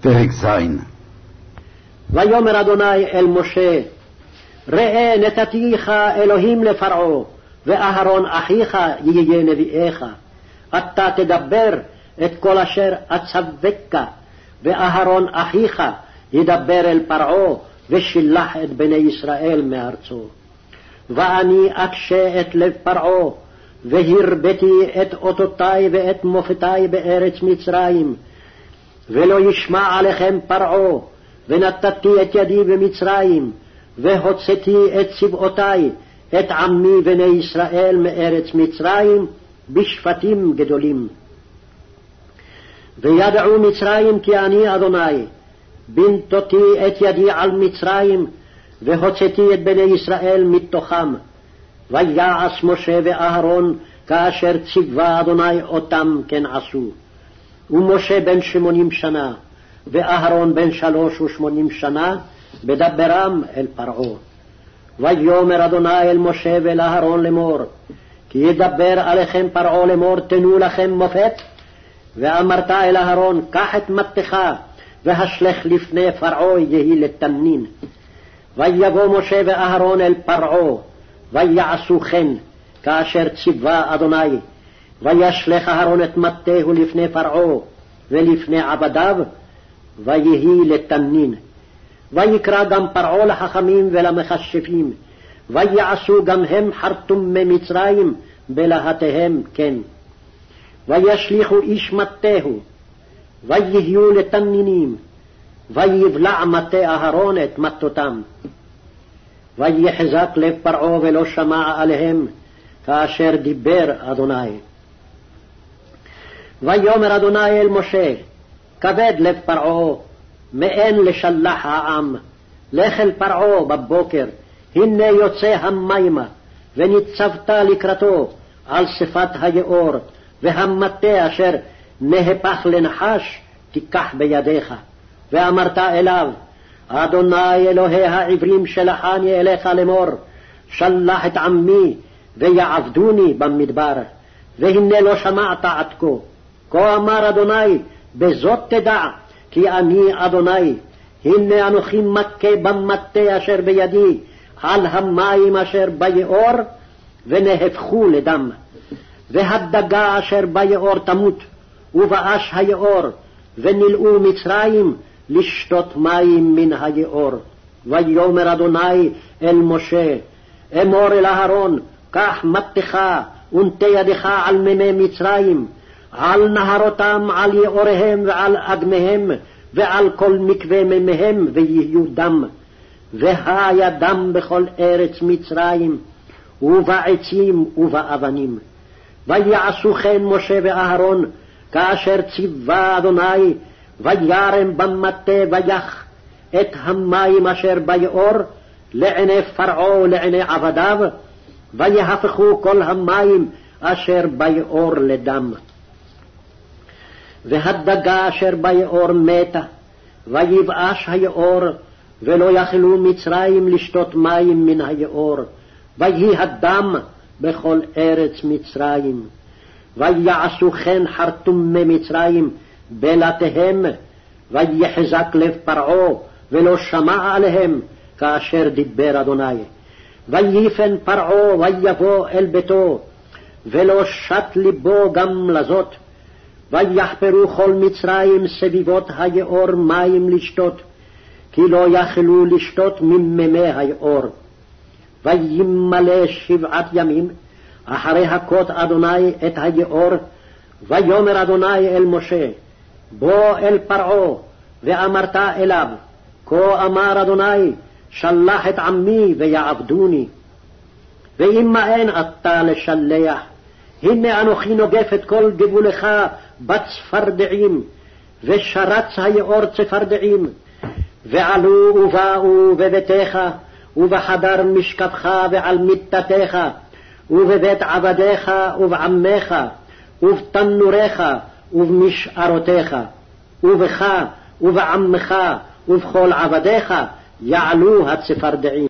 פרק ז'. ויאמר אדוני אל משה, ראה נתתיך אלוהים לפרעה, ואהרון אחיך יהיה נביאך. אתה תדבר את כל אשר אצווך, ואהרון אחיך ידבר אל פרעה, ושילח את בני ישראל מארצו. ואני אקשה את לב פרעה, והרביתי את אותותי ואת מופתי בארץ מצרים, ולא ישמע עליכם פרעה, ונתתי את ידי במצרים, והוצאתי את צבאותי, את עמי בני ישראל מארץ מצרים, בשפטים גדולים. וידעו מצרים כי אני אדוני, בנתתי את ידי על מצרים, והוצאתי את בני ישראל מתוכם. ויעש משה ואהרון כאשר ציווה אדוני אותם כן עשו. ומשה בן 80 שנה, ואהרון בן 83 שנה, בדברם אל פרעה. ויאמר אדוני אל משה ואל אהרון לאמור, כי ידבר עליכם פרעה לאמור, תנו לכם מופת. ואמרת אל אהרון, קח את מטך, והשלך לפני פרעה יהי לתנין. ויבוא משה ואהרון אל פרעה, ויעשו כן, כאשר ציווה אדוני. וישלך אהרון את מטהו לפני פרעה, ולפני עבדיו, ויהי לתנין. ויקרא גם פרעה לחכמים ולמכשפים, ויעשו גם הם חרטומי מצרים בלהטיהם כן. וישליכו איש מטהו, ויהיו לתנינים, ויבלע מטה אהרון את מטותם. ויחזק לב פרעה ולא שמע עליהם, כאשר דיבר אדוני. ויאמר אדוני אל משה, כבד לב פרעה, מאין לשלח העם. לך אל פרעה בבוקר, הנה יוצא המימה, וניצבת לקראתו על שפת היאור, והמטה אשר נהפך לנחש תיקח בידיך. ואמרת אליו, אדוני אלוהי העברים שלחני אליך לאמור, שלח את עמי ויעבדוני במדבר, והנה לא שמעת עד כה. כה אמר אדוני, בזאת תדע כי אני אדוני, הנה אנוכי מכה במטה אשר בידי על המים אשר ביאור, ונהפכו לדם. והדגה אשר ביאור תמות, ובאש היאור, ונלאו מצרים לשתות מים מן היאור. ויאמר אדוני אל משה, אמור אל אהרון, קח מטך ונטה ידך על מימי מצרים, על נהרותם, על יאוריהם ועל אגמיהם, ועל כל מקווה מימיהם, ויהיו דם. והיה דם בכל ארץ מצרים, ובעצים ובאבנים. ויעשו כן משה ואהרון, כאשר ציווה אדוני, וירם במטה ויח את המים אשר ביאור לעיני פרעה ולעיני עבדיו, ויהפכו כל המים אשר ביאור לדם. והדגה אשר ביאור מתה, ויבאש היאור, ולא יכלו מצרים לשתות מים מן היאור, ויהי הדם בכל ארץ מצרים. ויעשו כן חרטומי מצרים בלתיהם, ויחזק לב פרעה ולא שמע עליהם, כאשר דיבר אדוני. ויפן פרעה ויבוא אל ביתו, ולא שת ליבו גם לזאת. ויחפרו כל מצרים סביבות היאור מים לשתות, כי לא יכלו לשתות ממימי היאור. וימלא 7 ימים אחרי הכות אדוני את היאור. ויאמר אדוני אל משה, בוא אל פרעה, ואמרת אליו, כה אמר אדוני, שלח את עמי ויעבדוני. ואם מאן אתה לשלח, הנה אנוכי נוגף את כל גבולך בצפרדעים, ושרץ היאור צפרדעים. ועלו ובאו בביתך, ובחדר משכבך ועל מיטתך, ובבית עבדיך ובעמך, ובתנוריך ובמשארותיך, ובך ובעמך ובכל עבדיך יעלו הצפרדעים.